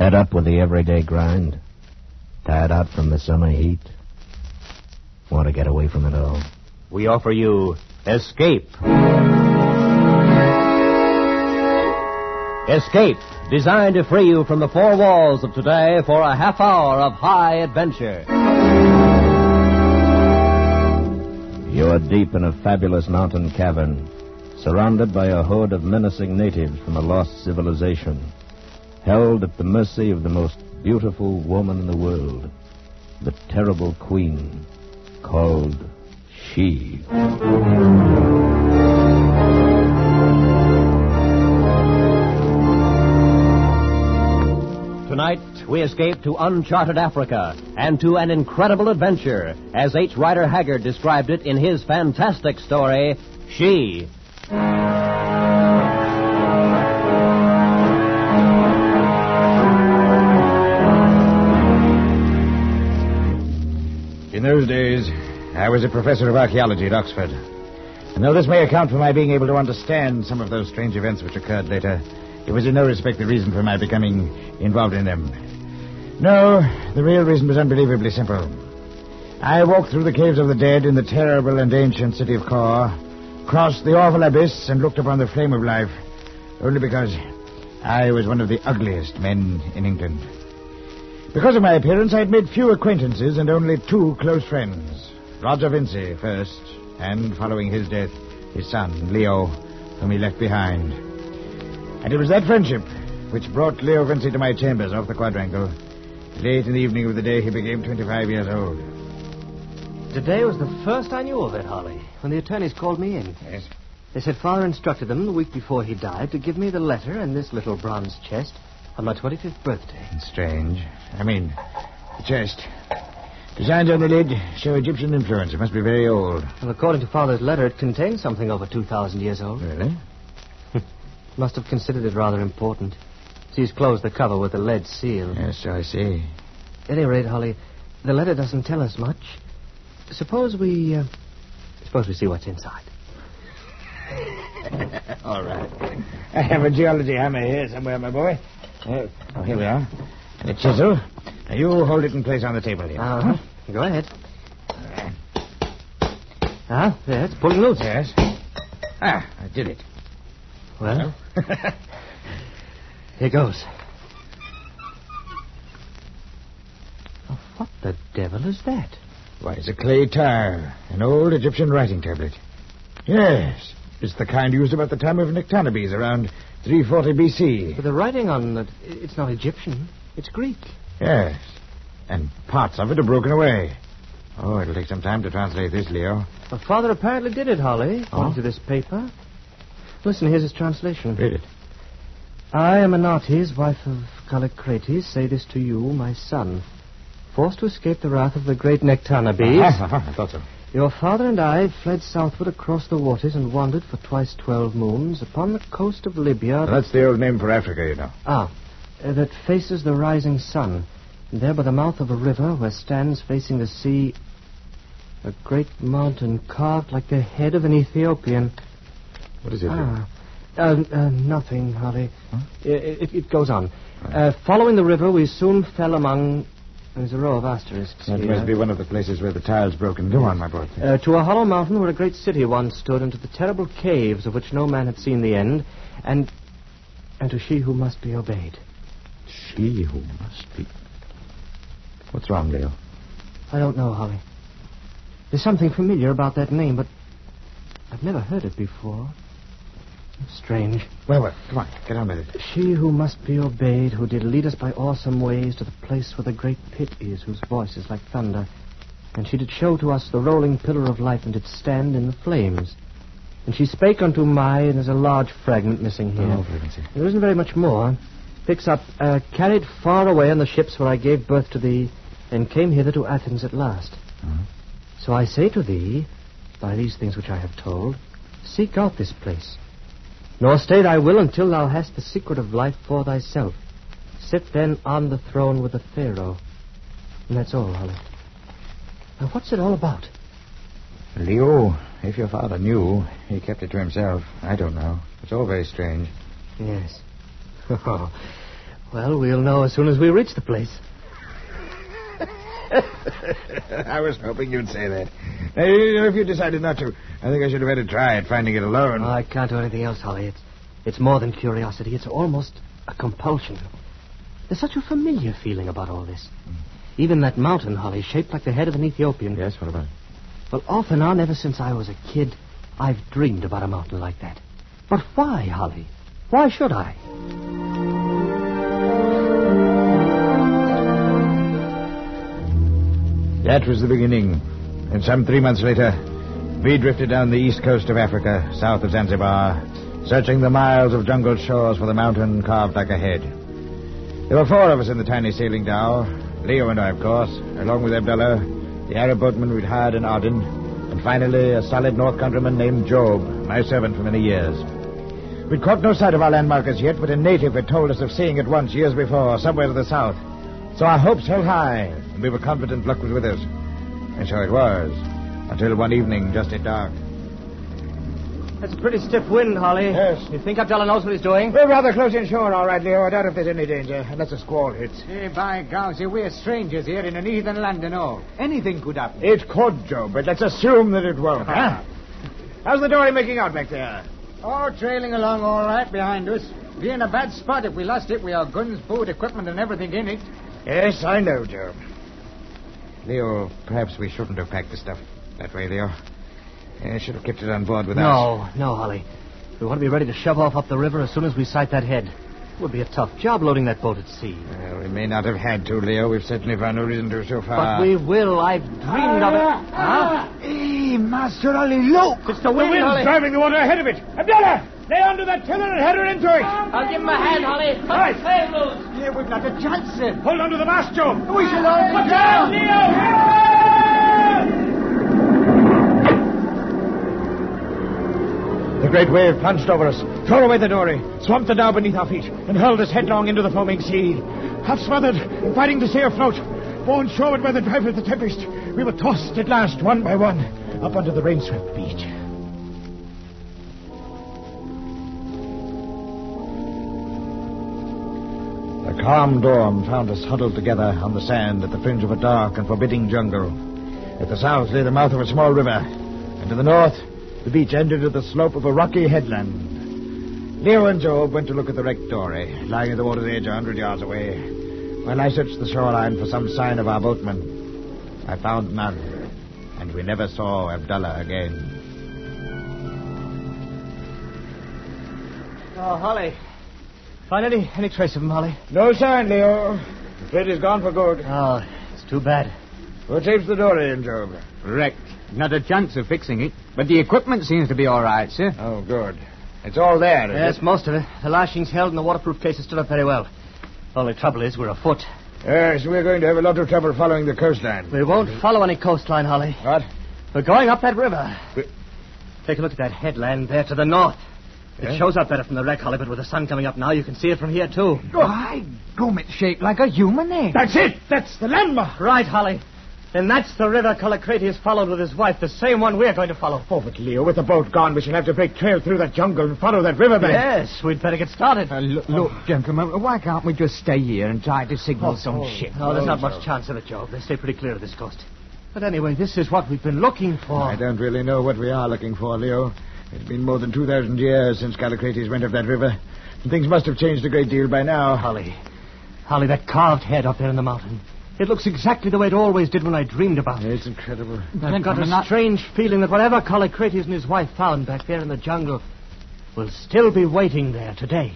Fed up with the everyday grind? Tired out from the summer heat? Want to get away from it all? We offer you Escape. Escape, designed to free you from the four walls of today for a half hour of high adventure. You are deep in a fabulous mountain cavern, surrounded by a horde of menacing natives from a lost civilization, held at the mercy of the most beautiful woman in the world, the terrible queen called She. Tonight, we escape to uncharted Africa and to an incredible adventure, as H. Rider Haggard described it in his fantastic story, She. In those days, I was a professor of archaeology at Oxford. And though this may account for my being able to understand some of those strange events which occurred later, it was in no respect the reason for my becoming involved in them. No, the real reason was unbelievably simple. I walked through the caves of the dead in the terrible and ancient city of Kor, crossed the awful abyss and looked upon the flame of life, only because I was one of the ugliest men in England. Because of my appearance, I had made few acquaintances and only two close friends. Roger Vinci first, and following his death, his son, Leo, whom he left behind. And it was that friendship which brought Leo Vinci to my chambers off the quadrangle, late in the evening of the day he became 25 years old. Today was the first I knew of it, Holly, when the attorneys called me in. Yes? They said Father instructed them the week before he died to give me the letter and this little bronze chest on my 25th birthday. Strange. I mean, the chest. Designs on the lid show Egyptian influence. It must be very old. Well, according to Father's letter, it contains something over 2,000 years old. Really? Must have considered it rather important. So he's closed the cover with a lead seal. Yes, so I see. At any rate, Holly, the letter doesn't tell us much. Suppose we see what's inside. All right. I have a geology hammer here somewhere, my boy. Oh, here we are. And a chisel. Now, you hold it in place on the table here. Go ahead. There, it's pulling loose. Yes. I did it. Well, here goes. Oh, what the devil is that? Why, it's a clay tile. An old Egyptian writing tablet. Yes. It's the kind used about the time of Nectanebes, around 340 B.C. But the writing on it, it's not Egyptian. It's Greek. Yes. And parts of it are broken away. Oh, it'll take some time to translate this, Leo. Well, Father apparently did it, Holly, according to this paper. Listen, here's his translation. Read it. I, Amenartes, wife of Callicrates, say this to you, my son. Forced to escape the wrath of the great Nectanebes, I thought so. your father and I fled southward across the waters and wandered for twice 12 moons upon the coast of Libya. That's the old name for Africa, you know. That faces the rising sun. And there by the mouth of a river where stands facing the sea a great mountain carved like the head of an Ethiopian. What is it? Nothing, Holly. Huh? It goes on. Right. Following the river, we soon fell among... There's a row of asterisks That here. must be one of the places where the tile's broken. Go on, my boy. To a hollow mountain where a great city once stood, and to the terrible caves of which no man had seen the end, and to she who must be obeyed. She who must be... What's wrong, Leo? I don't know, Holly. There's something familiar about that name, but I've never heard it before. Strange. Well, come on, get on with it. She who must be obeyed, who did lead us by awesome ways to the place where the great pit is, whose voice is like thunder. And she did show to us the rolling pillar of life, and did stand in the flames. And she spake unto Mai, and there's a large fragment missing here. Oh, frequency. There isn't very much more. Picks up, carried far away on the ships where I gave birth to thee, and came hither to Athens at last. Uh-huh. So I say to thee, by these things which I have told, seek out this place. Nor stay thy will until thou hast the secret of life for thyself. Sit then on the throne with the Pharaoh. And that's all, Holly. Now, what's it all about? Leo, if your father knew, he kept it to himself. I don't know. It's all very strange. Yes. Well, we'll know as soon as we reach the place. I was hoping you'd say that. Now, if you decided not to, I think I should have had a try at finding it alone. Oh, I can't do anything else, Holly. It's more than curiosity. It's almost a compulsion. There's such a familiar feeling about all this. Even that mountain, Holly, shaped like the head of an Ethiopian. Yes, what about it? Well, off and on, ever since I was a kid, I've dreamed about a mountain like that. But why, Holly? Why should I? That was the beginning. And some 3 months later, we drifted down the east coast of Africa, south of Zanzibar, searching the miles of jungle shores for the mountain carved like a head. There were 4 of us in the tiny sailing dhow. Leo and I, of course, along with Abdullah, the Arab boatman we'd hired in Aden, and finally a solid North countryman named Job, my servant for many years. We'd caught no sight of our landmark as yet, but a native had told us of seeing it once years before, somewhere to the south. So our hopes held high, and we were confident luck was with us. And so it was, until one evening, just at dark. That's a pretty stiff wind, Holly. Yes. You think Abdullah knows what he's doing? We're rather close inshore, all right, Leo. I doubt if there's any danger, unless a squall hits. Hey, by gauzy, we're strangers here in an heathen land and all. Anything could happen. It could, Joe, but let's assume that it won't. How's the dory making out back there? Oh, trailing along all right behind us. We're in a bad spot. If we lost it, we have guns, food, equipment, and everything in it. Yes, I know, Joe. Leo, perhaps we shouldn't have packed the stuff that way, Leo. I should have kept it on board with us. No, Holly. We want to be ready to shove off up the river as soon as we sight that head. It would be a tough job loading that boat at sea. Well, we may not have had to, Leo. We've certainly found no reason to so far. But we will. I've dreamed of it. Huh? Hey, Master Ali, look! It's the wind, Holly. Driving the water ahead of it. Abdullah! Lay onto that tiller and head her into it. I'll give him a hand, Holly. Right. Sail loose. Yeah, we've not a chance then. Hold onto the mast, Joe. We shall all Look out, Leo! The great wave plunged over us, tore away the dory, swamped the dhow beneath our feet, and hurled us headlong into the foaming sea. Half smothered and fighting to stay afloat, borne shoreward by the drive of the tempest, we were tossed at last, one by one, up onto the rain-swept beach. The calm dawn found us huddled together on the sand at the fringe of a dark and forbidding jungle. At the south lay the mouth of a small river, and to the north, the beach ended at the slope of a rocky headland. Leo and Job went to look at the wrecked dory, lying at the water's edge 100 yards away, while I searched the shoreline for some sign of our boatman. I found none, and we never saw Abdullah again. Oh, Holly. Find any trace of him, Holly? No sign, Leo. Afraid he's gone for good. Oh, it's too bad. What shapes the dory in, Job? Wrecked. Not a chance of fixing it. But the equipment seems to be all right, sir. Oh, good. It's all there, is Yes, it? most of it. The lashings held and the waterproof cases stood up very well. Only trouble is we're afoot. Yes, we're going to have a lot of trouble following the coastline. We won't follow any coastline, Holly. What? We're going up that river. We- Take a look at that headland there to the north. Yeah? It shows up better from the wreck, Holly, but with the sun coming up now, you can see it from here, too. By gum, it's shaped like a human head. That's it! That's the landmark! Right, Holly. And that's the river Callicrates followed with his wife, the same one we're going to follow. Oh, but Leo, with the boat gone, we shall have to break trail through that jungle and follow that riverbank. Yes, we'd better get started. Look, gentlemen, why can't we just stay here and try to signal some ship? No, there's not much chance of it, Job. They stay pretty clear of this coast. But anyway, this is what we've been looking for. I don't really know what we are looking for, Leo. It's been more than 2,000 years since Callicrates went up that river. And things must have changed a great deal by now. Holly, that carved head up there in the mountain. It looks exactly the way it always did when I dreamed about it. It's incredible. I've got a strange feeling that whatever Callicrates and his wife found back there in the jungle will still be waiting there today.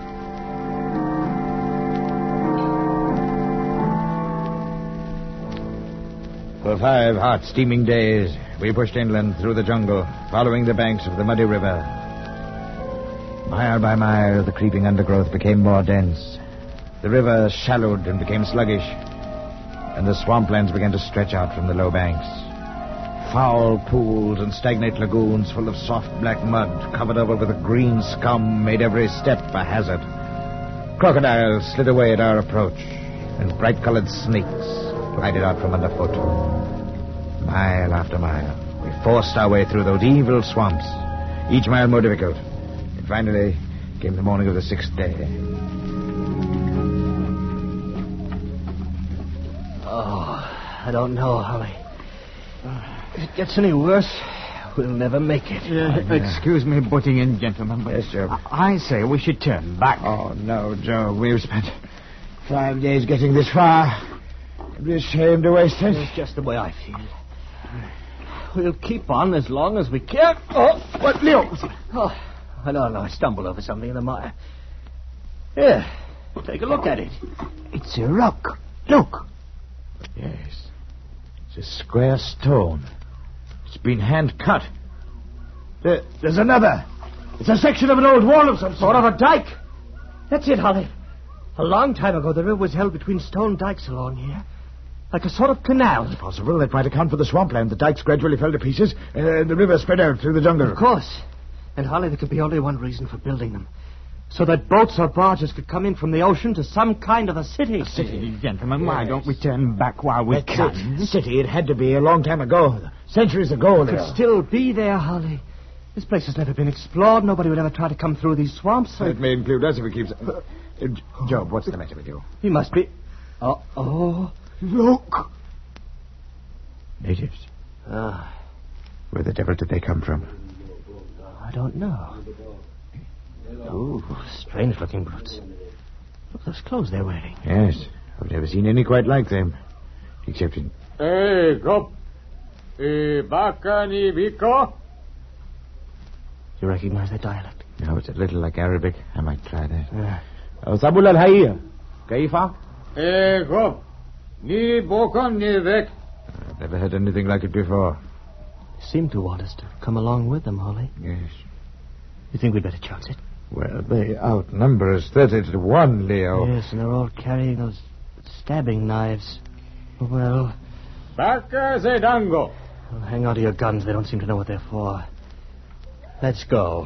For 5 hot, steaming days, we pushed inland through the jungle, following the banks of the muddy river. Mile by mile, the creeping undergrowth became more dense. The river shallowed and became sluggish, and the swamplands began to stretch out from the low banks. Foul pools and stagnant lagoons full of soft black mud covered over with a green scum made every step a hazard. Crocodiles slid away at our approach, and bright-colored snakes glided out from underfoot. Mile after mile, we forced our way through those evil swamps, each mile more difficult. And finally came the morning of the 6th day. I don't know, Holly. If it gets any worse, we'll never make it. Excuse me butting in, gentlemen, but Yes, Joe. I say we should turn back. Oh, no, Joe. We've spent 5 days getting this far. It'd be a shame to waste it. It's just the way I feel. We'll keep on as long as we can. Oh, what, Leo? Oh, I don't know. I stumbled over something in the mire. Here, take a look at it. It's a rock. Look. Yes. It's a square stone. It's been hand-cut. There's another. It's a section of an old wall of some sort. Of a dike. That's it, Holly. A long time ago, the river was held between stone dikes along here. Like a sort of canal. It's possible that might account for the swampland. The dikes gradually fell to pieces, and the river spread out through the jungle. Of course. And, Holly, there could be only one reason for building them. So that boats or barges could come in from the ocean to some kind of a city. Gentlemen, why don't we turn back while we can? The city, it had to be a long time ago. Centuries ago, It could still be there, Holly. This place has never been explored. Nobody would ever try to come through these swamps. It may include us if we keep... Job, what's the matter with you? He must be... Oh, Look! Natives. Ah, Where the devil did they come from? I don't know. Ooh, strange-looking brutes. Look at those clothes they're wearing. Yes. I've never seen any quite like them. Except in... Hey, Gop. Baka ni Biko? You recognize their dialect? No, it's a little like Arabic. I might try that. Sabul al-Hayya. Kaifa? Hey, Gop. Ni Boko ni Vek. I've never heard anything like it before. They seem to want us to come along with them, Holly. Yes. You think we'd better chance it? Well, they outnumber us 30 to 1, Leo. Yes, and they're all carrying those stabbing knives. Well, Baka Zedango. hang on to your guns. They don't seem to know what they're for. Let's go.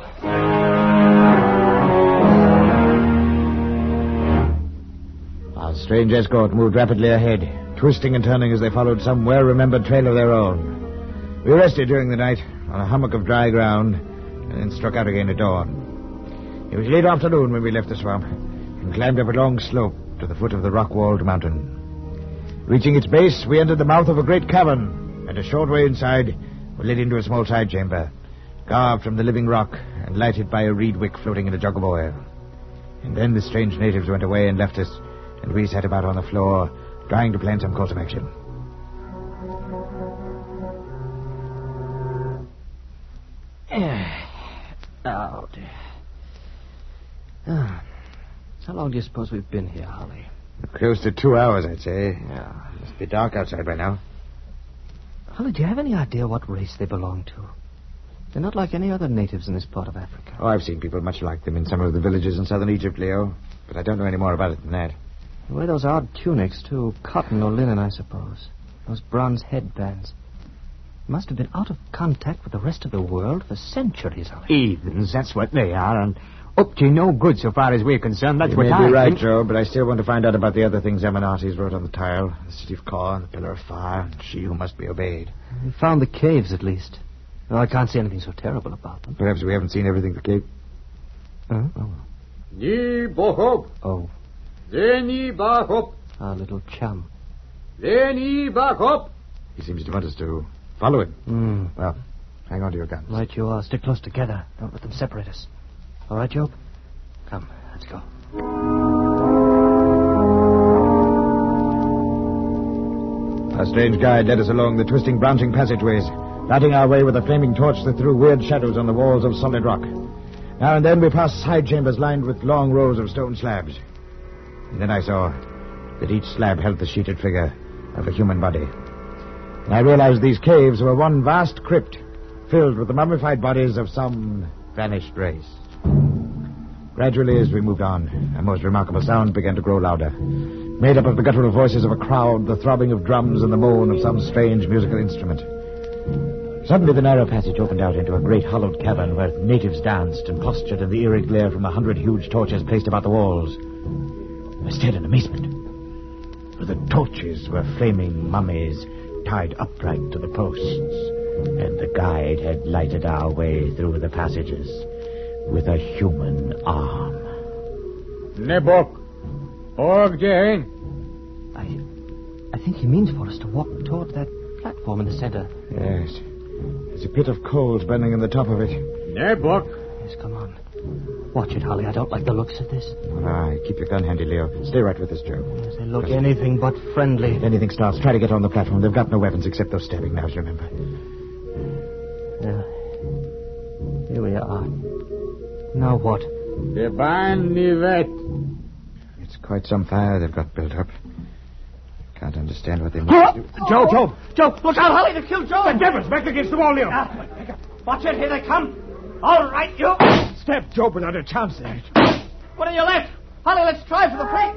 Our strange escort moved rapidly ahead, twisting and turning as they followed some well-remembered trail of their own. We rested during the night on a hummock of dry ground and then struck out again at dawn. It was late afternoon when we left the swamp and climbed up a long slope to the foot of the rock-walled mountain. Reaching its base, we entered the mouth of a great cavern, and a short way inside, we led into a small side chamber, carved from the living rock and lighted by a reed wick floating in a jug of oil. And then the strange natives went away and left us, and we sat about on the floor, trying to plan some course of action. Oh, dear. How long do you suppose we've been here, Holly? Close to 2 hours, I'd say. Yeah. It must be dark outside by now. Holly, do you have any idea what race they belong to? They're not like any other natives in this part of Africa. Oh, I've seen people much like them in some of the villages in southern Egypt, Leo. But I don't know any more about it than that. They wear those odd tunics, too. Cotton or linen, I suppose. Those bronze headbands. They must have been out of contact with the rest of the world for centuries, Holly. Heathens, that's what they are, and up to no good so far as we're concerned. That's You what may I be right, think. Joe, but I still want to find out about the other things Aminatis wrote on the tile. The city of Kor, the pillar of fire, and she who must be obeyed. We found the caves, at least. Well, I can't see anything so terrible about them. Perhaps we haven't seen everything the cave. Huh? Ni Bohop. Oh, Zeni Bakop. our little chum. Zeni Bakop. He seems to want us to follow him. Well, hang on to your guns. Right you are. Stick close together. Don't let them separate us. All right, Job? Come, let's go. Our strange guide led us along the twisting, branching passageways, lighting our way with a flaming torch that threw weird shadows on the walls of solid rock. Now and then we passed side chambers lined with long rows of stone slabs. And then I saw that each slab held the sheeted figure of a human body. And I realized these caves were one vast crypt filled with the mummified bodies of some vanished race. Gradually, as we moved on, a most remarkable sound began to grow louder, made up of the guttural voices of a crowd, the throbbing of drums, and the moan of some strange musical instrument. Suddenly, the narrow passage opened out into a great hollowed cavern where natives danced and postured in the eerie glare from 100 huge torches placed about the walls. I stared in amazement. For the torches were flaming mummies tied upright to the posts, and the guide had lighted our way through the passages with a human arm. Nebok. Org Jane. I think he means for us to walk toward that platform in the center. Yes. There's a pit of coals burning in the top of it. There, Buck. Yes, come on. Watch it, Holly. I don't like the looks of this. All right, keep your gun handy, Leo. Stay right with us, Joe. Yes, they look anything but friendly. If anything starts, try to get on the platform. They've got no weapons except those stabbing knives, remember? Yeah. Here we are. Now what? The barn Nivet. It's quite some fire they've got built up. Can't understand what they might do. Joe, look out, Holly, they killed Joe. The devil's back against the wall, Leo. Watch it, here they come. All right, you. Stab Job without a chance there. What are you left? Holly, let's try for the free.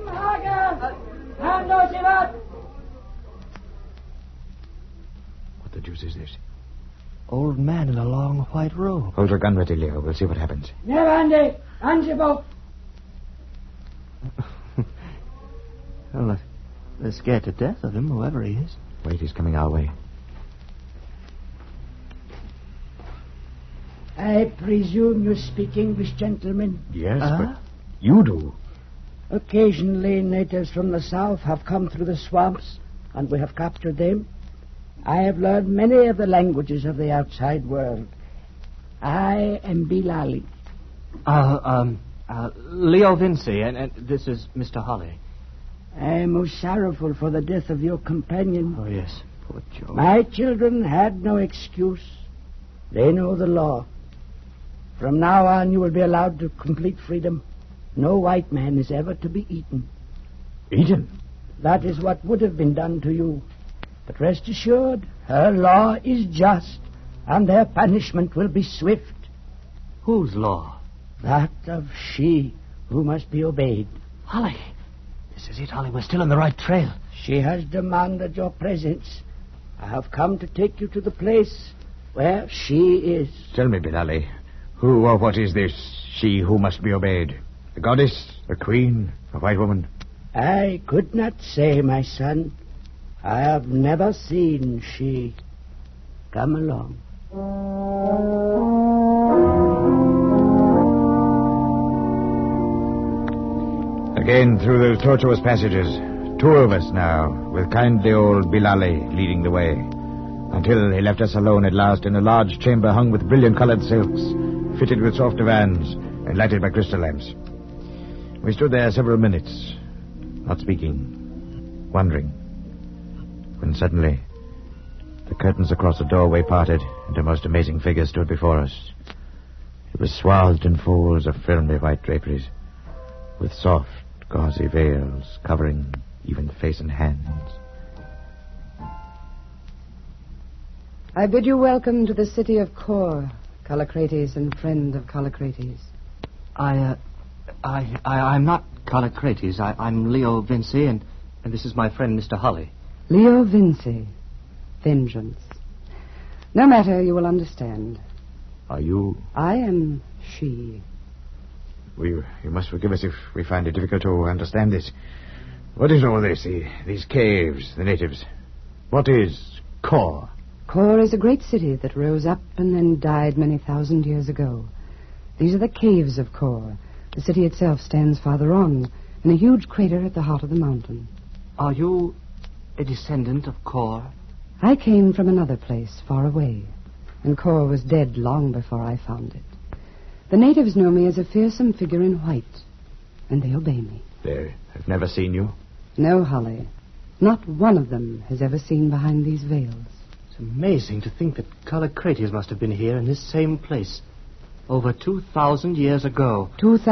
What the deuce is this? Old man in a long white robe. Hold your gun ready, Leo. We'll see what happens. Well, they're scared to death of him, whoever he is. Wait, he's coming our way. I presume you speak English, gentlemen. Yes, but you do. Occasionally, natives from the south have come through the swamps, and we have captured them. I have learned many of the languages of the outside world. I am Bilali. Leo Vinci, and this is Mr. Holly. I am most sorrowful for the death of your companion. Oh, yes, poor Joe. My children had no excuse. They know the law. From now on, you will be allowed to complete freedom. No white man is ever to be eaten. Eaten? That is what would have been done to you. But rest assured, her law is just, and their punishment will be swift. Whose law? That of she who must be obeyed. Holly. This is it, Holly. We're still on the right trail. She has demanded your presence. I have come to take you to the place where she is. Tell me, Bilali, who or what is this she who must be obeyed? A goddess? A queen? A white woman? I could not say, my son. I have never seen she. Come along. Again through those tortuous passages. Two of us now, with kindly old Bilali leading the way, until he left us alone at last in a large chamber hung with brilliant-colored silks, fitted with soft divans, and lighted by crystal lamps. We stood there several minutes, not speaking, wondering, when suddenly the curtains across the doorway parted, and a most amazing figure stood before us. It was swathed in folds of filmy white draperies, with soft, gauzy veils covering even face and hands. I bid you welcome to the city of Kor, Callicrates and friend of Callicrates. I'm not Callicrates. I'm Leo Vinci, and this is my friend, Mr. Holly. Leo Vinci. Vengeance. No matter, you will understand. Are you... I am she. You must forgive us if we find it difficult to understand this. What is all this? These caves, the natives. What is Kor? Kor is a great city that rose up and then died many thousand years ago. These are the caves of Kor. The city itself stands farther on, in a huge crater at the heart of the mountain. Are you a descendant of Kor? I came from another place, far away, and Kor was dead long before I found it. The natives know me as a fearsome figure in white, and they obey me. They have never seen you? No, Holly. Not one of them has ever seen behind these veils. It's amazing to think that Callicrates must have been here in this same place over 2,000 years ago.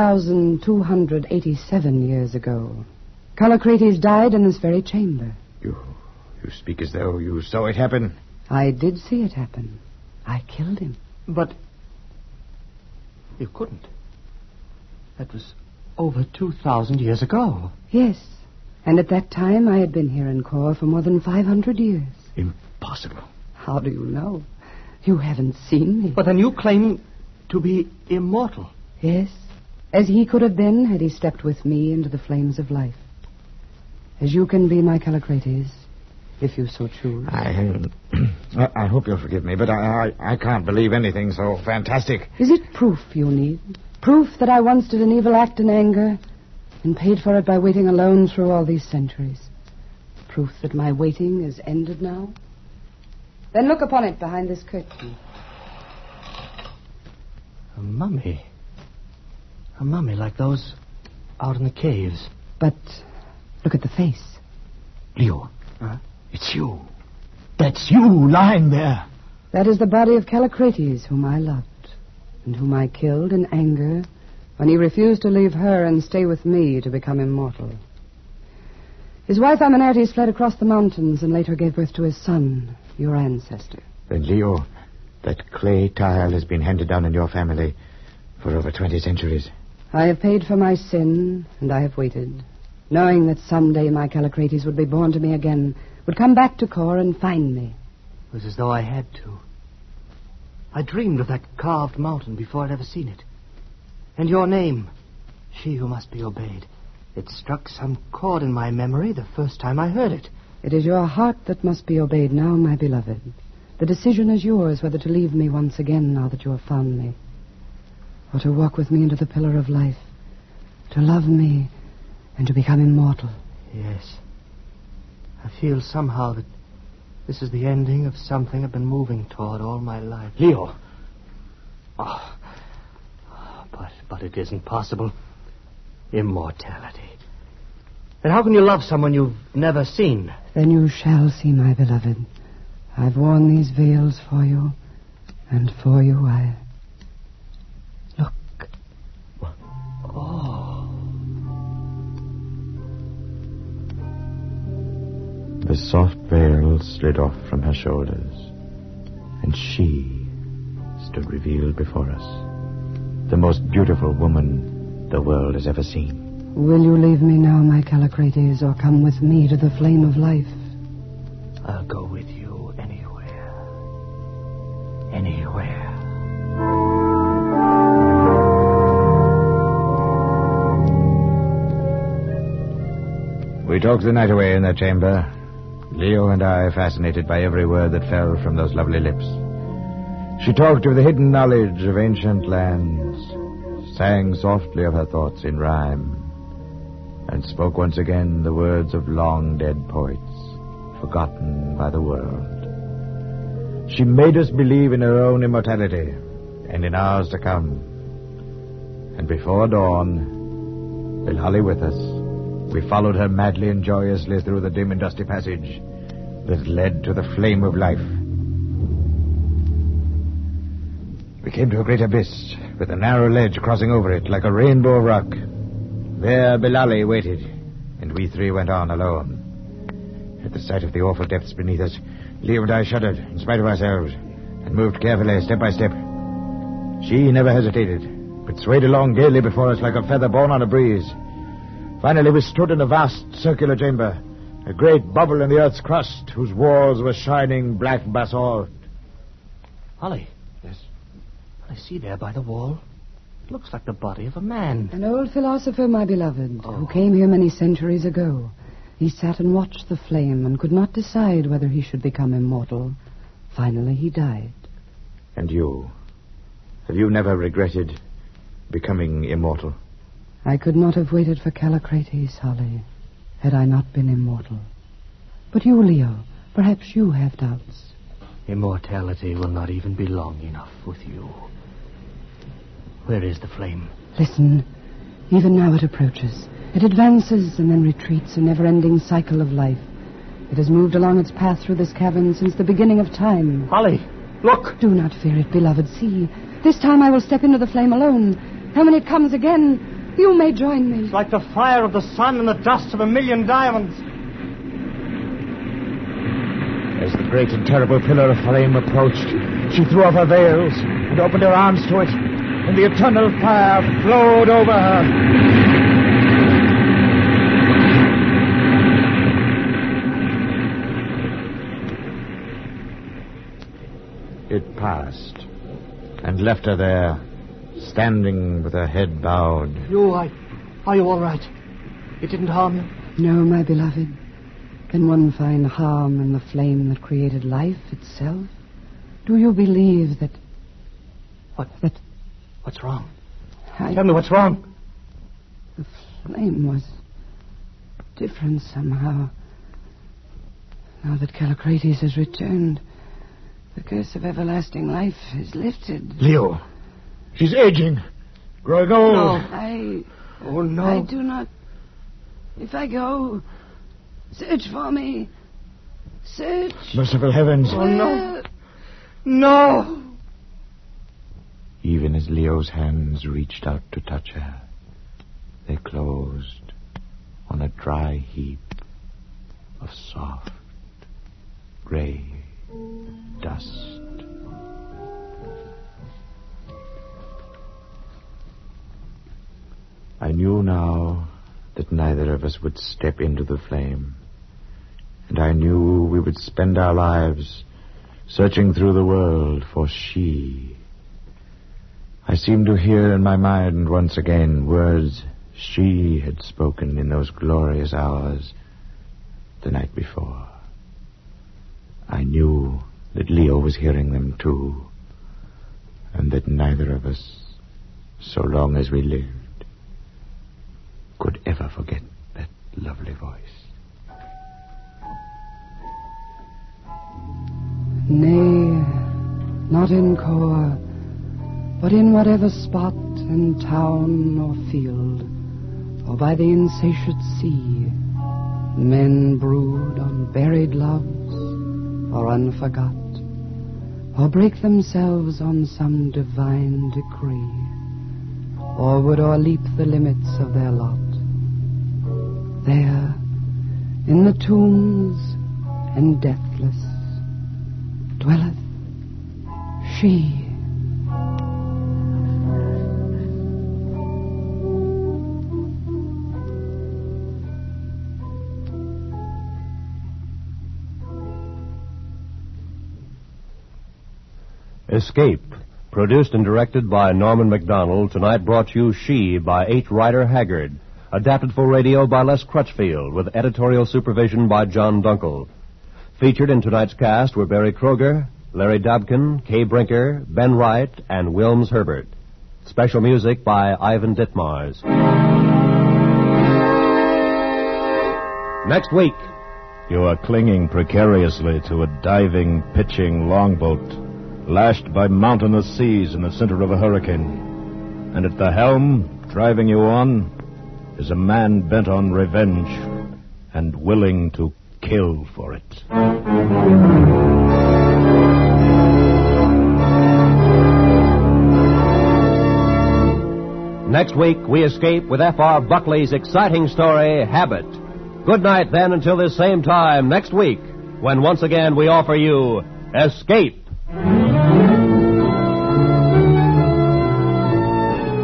2,287 years ago. Callicrates died in this very chamber. You speak as though you saw it happen. I did see it happen. I killed him. But you couldn't. That was over 2,000 years ago. Yes. And at that time, I had been here in Kor for more than 500 years. Impossible. How do you know? You haven't seen me. But then you claim to be immortal. Yes. As he could have been had he stepped with me into the flames of life. As you can be, my Callicrates, if you so choose. I hope you'll forgive me, but I can't believe anything so fantastic. Is it proof you need? Proof that I once did an evil act in anger and paid for it by waiting alone through all these centuries. proof that my waiting is ended now? Then look upon it behind this curtain. A mummy. A mummy like those out in the caves. But look at the face. Leo, it's you. That's you lying there. That is the body of Callicrates, whom I loved, and whom I killed in anger when he refused to leave her and stay with me to become immortal. His wife Aminaertes fled across the mountains and later gave birth to his son, your ancestor. Then, Leo, that clay tile has been handed down in your family for over 20 centuries. I have paid for my sin, and I have waited, knowing that someday my Callicrates would be born to me again, would come back to Kor and find me. It was as though I had to. I dreamed of that carved mountain before I'd ever seen it. And your name, she who must be obeyed. It struck some chord in my memory the first time I heard it. It is your heart that must be obeyed now, my beloved. The decision is yours whether to leave me once again now that you have found me, or to walk with me into the pillar of life, to love me and to become immortal. Yes. I feel somehow that this is the ending of something I've been moving toward all my life. Leo. But it isn't possible. Immortality. Then how can you love someone you've never seen? Then you shall see, my beloved. I've worn these veils for you, and for you I... Look. Oh. The soft veil slid off from her shoulders, and she stood revealed before us. The most beautiful woman the world has ever seen. Will you leave me now, my Callicrates, or come with me to the flame of life? I'll go with you anywhere. Anywhere. We talked the night away in that chamber, Leo and I fascinated by every word that fell from those lovely lips. She talked of the hidden knowledge of ancient lands, sang softly of her thoughts in rhyme, and spoke once again the words of long-dead poets, forgotten by the world. She made us believe in her own immortality and in ours to come. And before dawn, Bilali with us, we followed her madly and joyously through the dim and dusty passage that led to the flame of life. We came to a great abyss with a narrow ledge crossing over it like a rainbow of rock. There Bilali waited, and we three went on alone. At the sight of the awful depths beneath us, Leo and I shuddered in spite of ourselves and moved carefully, step by step. She never hesitated, but swayed along gaily before us like a feather borne on a breeze. Finally, we stood in a vast circular chamber, a great bubble in the earth's crust, whose walls were shining black basalt. Holly. Yes? I see there by the wall. It looks like the body of a man. An old philosopher, my beloved, who came here many centuries ago. He sat and watched the flame and could not decide whether he should become immortal. Finally, he died. And you? Have you never regretted becoming immortal? I could not have waited for Callicrates, Holly, had I not been immortal. But you, Leo, perhaps you have doubts. Immortality will not even be long enough with you. Where is the flame? Listen. Even now it approaches. It advances and then retreats, a never-ending cycle of life. It has moved along its path through this cavern since the beginning of time. Holly, look! Do not fear it, beloved. See, this time I will step into the flame alone. And when it comes again, you may join me. It's like the fire of the sun and the dust of 1,000,000 diamonds. As the great and terrible pillar of flame approached, she threw off her veils and opened her arms to it, and the eternal fire flowed over her. It passed and left her there, standing with her head bowed. Are you all right? It didn't harm you? No, my beloved. Can one find harm in the flame that created life itself? Do you believe that... What's wrong? Tell me what's wrong. The flame was different somehow. Now that Callicrates has returned, the curse of everlasting life is lifted. Leo, she's aging. Growing old. Oh, no. I do not... If I go, search for me. Search. Merciful heavens. Oh, no. No! Even as Leo's hands reached out to touch her, they closed on a dry heap of soft, gray dust. I knew now that neither of us would step into the flame, and I knew we would spend our lives searching through the world for she. I seemed to hear in my mind once again words she had spoken in those glorious hours the night before. I knew that Leo was hearing them too, and that neither of us, so long as we lived, could ever forget that lovely voice. Nay, not in Kor, but in whatever spot in town or field, or by the insatiate sea, men brood on buried loves or unforgot, or break themselves on some divine decree, or would o'erleap the limits of their lot. There, in the tombs and deathless, dwelleth she. Escape, produced and directed by Norman MacDonald, tonight brought you She by H. Rider Haggard, adapted for radio by Les Crutchfield, with editorial supervision by John Dunkel. Featured in tonight's cast were Barry Kroger, Larry Dobkin, Kay Brinker, Ben Wright, and Wilms Herbert. Special music by Ivan Ditmars. Next week. You are clinging precariously to a diving, pitching longboat, lashed by mountainous seas in the center of a hurricane. And at the helm, driving you on, is a man bent on revenge and willing to kill for it. Next week, we escape with F.R. Buckley's exciting story, Habit. Good night, then, until this same time next week, when once again we offer you Escape.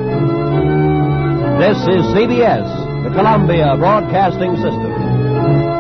This is CBS, the Columbia Broadcasting System.